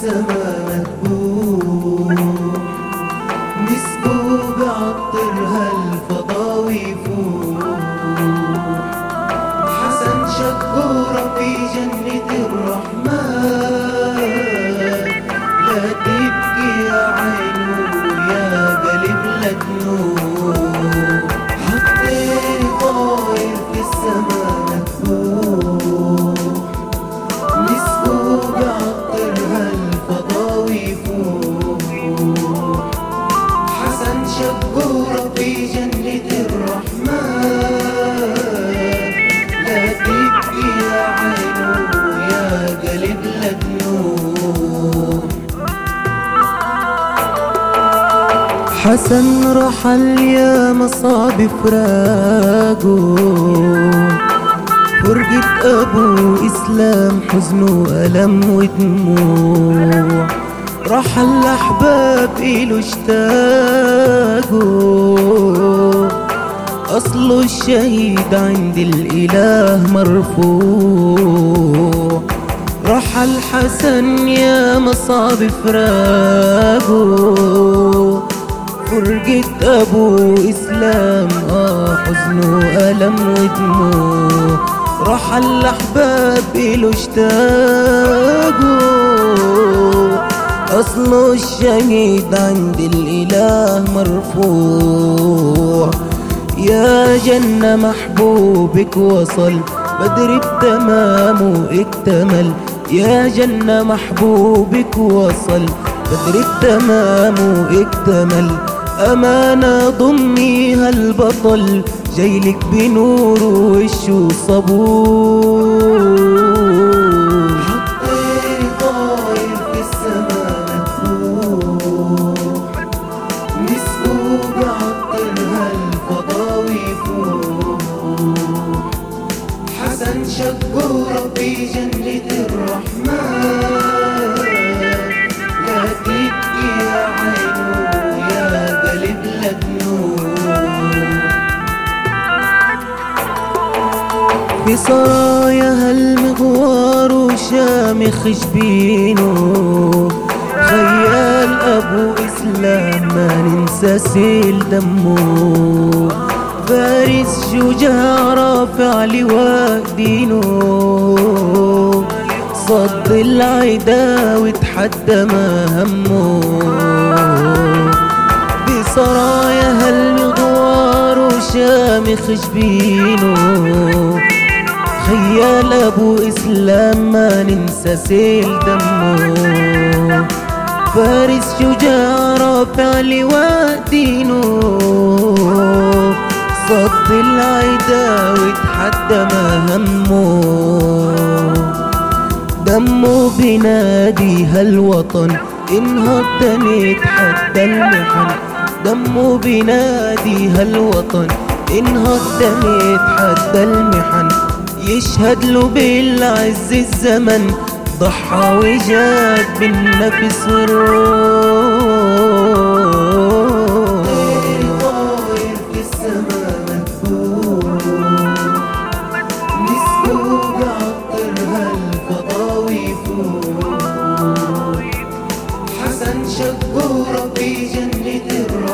السما مذبوح، مسكوا بعطرها الفضاوي يفوح. حسن شبورة في جنة الرحمن، لا تبكي يا عينو يا قلب لا تنوح. حطير طاير في السما مذبوح، مسكوا بعطرها الفضاوي يفوح. حسن شبورة في جنة الرحمن، لا تبكي يا عينو يا قلب لا تنوح. حسن رحل يا مصاب فراقه، فرقة أبو إسلام حزن وألم ودموع. رحل أحباب إله اشتاقوا، أصله الشهيد عند الإله مرفوع. رحل حسن يا مصاب فراقه، فرقة أبو إسلام حزن وألم ودموع. رحل أحباب إله اشتاقوا، أصله الشهيد عند الإله مرفوع. يا جنة محبوبك وصل بدر بتمامه اكتمل. يا جنة محبوبك وصل بدر بتمامه اكتمل. أمانة ضمي هالبطل جايلك بنور وشه صبور. حطير طاير في السما مذبوح، مسكوا بعطرها الفضاوي يفوح. حسن شبورة في جنة الرحمن، لا تبكي يا عينو يا قلب لا تنوح. في سرايا هالمغوار وشامخ جبينه، خيال أبو إسلام ما ننسى سيل دمه. فارس شجاع رافع لواء دينه، صد العدا وتحدى ما همه. بسرايا هالمغوار وشامخ جبينه، خيال أبو إسلام ما ننسى سيل دمه. فارس شجاع رافع لواء دينه، صد العدا وتحدى ما همه. دمه بنادي هالوطن انهض نتحدى المحن. دمه بنادي هالوطن انهض نتحدى المحن. يشهد له بالعز الزمن ضحى وجاد بالنفس والروح. طاير في السما مذبوح، مسكوا بعطرها الفضاوي يفوح. حسن شبورة في جنة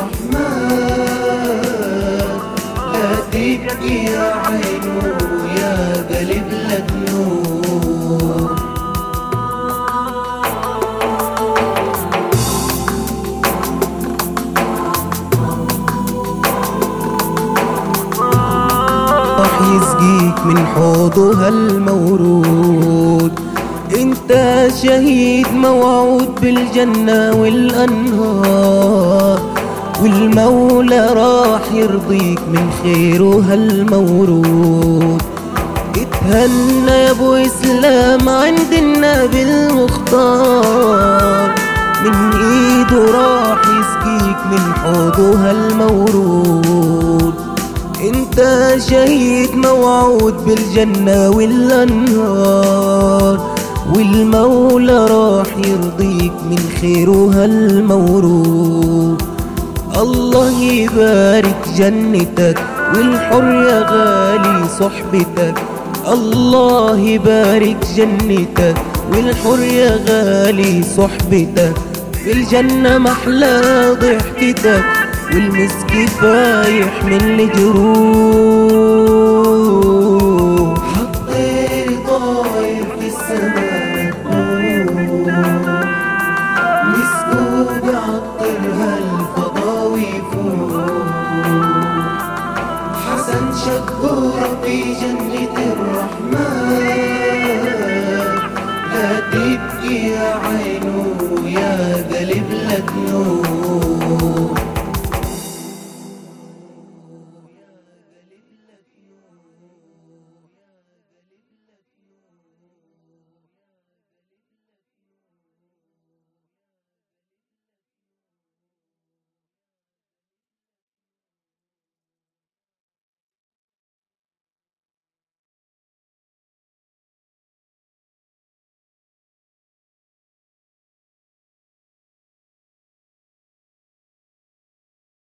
الرحمن، لا تبكي يا عينو يا قلب لا تنوح. راح يسقيك من حوضه هالمورود. انت شهيد موعود بالجنة والأنهار، والمولى راح يرضيك من خيره هالمورود. اتهنى يا ابو اسلام عند النبي المختار، من ايده راح يسقيك من حوضه هالمورود. انت شهيد موعود بالجنة والأنهار، والمولى راح يرضيك من خيره هالمورود. الله يبارك جنتك والحر يا غالي صحبتك. الله يبارك جنتك والحر يا غالي صحبتك، في الجنة محلى ضحكتك، والمسك فايح من الجروح.